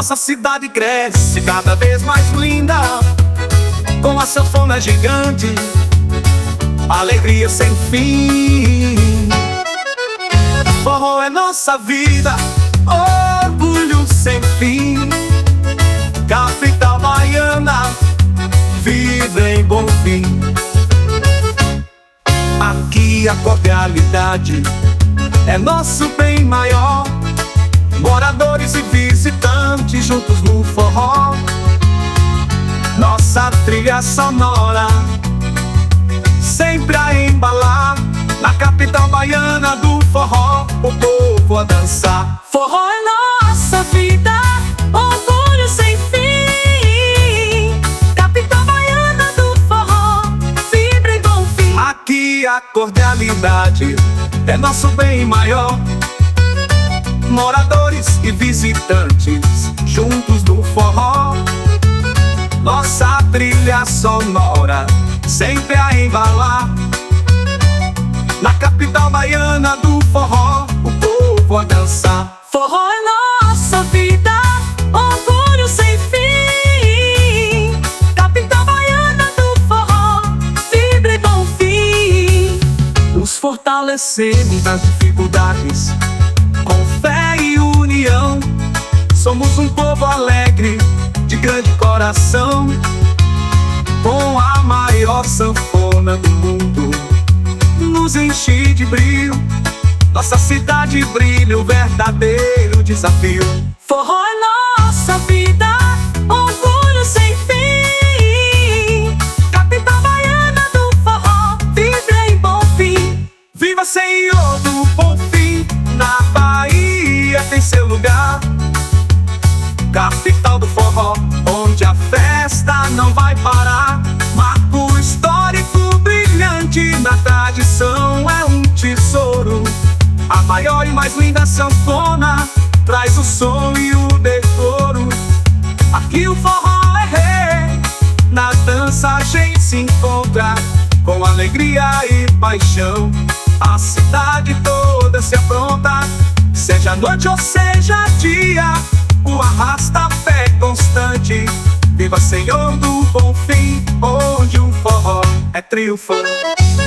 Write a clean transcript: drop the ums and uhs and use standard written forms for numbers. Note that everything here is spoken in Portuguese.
Nossa cidade cresce cada vez mais linda, com a sanfona gigante, alegria sem fim. Forró é nossa vida, orgulho sem fim. Capital baiana, vive em Bonfim. Aqui a cordialidade é nosso bem maior. Moradores e visitantes juntos no forró. Nossa trilha sonora sempre a embalar. Na capital baiana do forró, o povo a dançar. Forró é nossa vida, orgulho sem fim. Capital baiana do forró, vibra em Bonfim. Aqui a cordialidade é nosso bem maior. Moradores e visitantes juntos no forró. Nossa trilha sonora sempre a embalar. Na capital baiana do forró, o povo a dançar. Forró é nossa vida, orgulho sem fim. Capital baiana do forró, vibra em Bonfim. Nos fortalecemos nas dificuldades, com fé e união. Somos um povo alegre, de grande coração, com a maior sanfona do mundo nos enche de brilho. Nossa cidade brilha, o verdadeiro desafio. Forró é nossa vida, orgulho sem fim. Capital baiana do forró, vibra em Bonfim. Viva Senhor do Bonfim, na Bahia tem seu lugar. Capital do forró, onde a festa não vai parar. Marco histórico brilhante, na tradição é um tesouro. A maior e mais linda sanfona traz o som e o decoro. Aqui o forró é rei, na dança a gente se encontra, com alegria e paixão. A cidade toda se apronta, seja noite ou seja dia, o arrasta-pé constante. Viva Senhor do Bonfim, onde o forró é triunfante.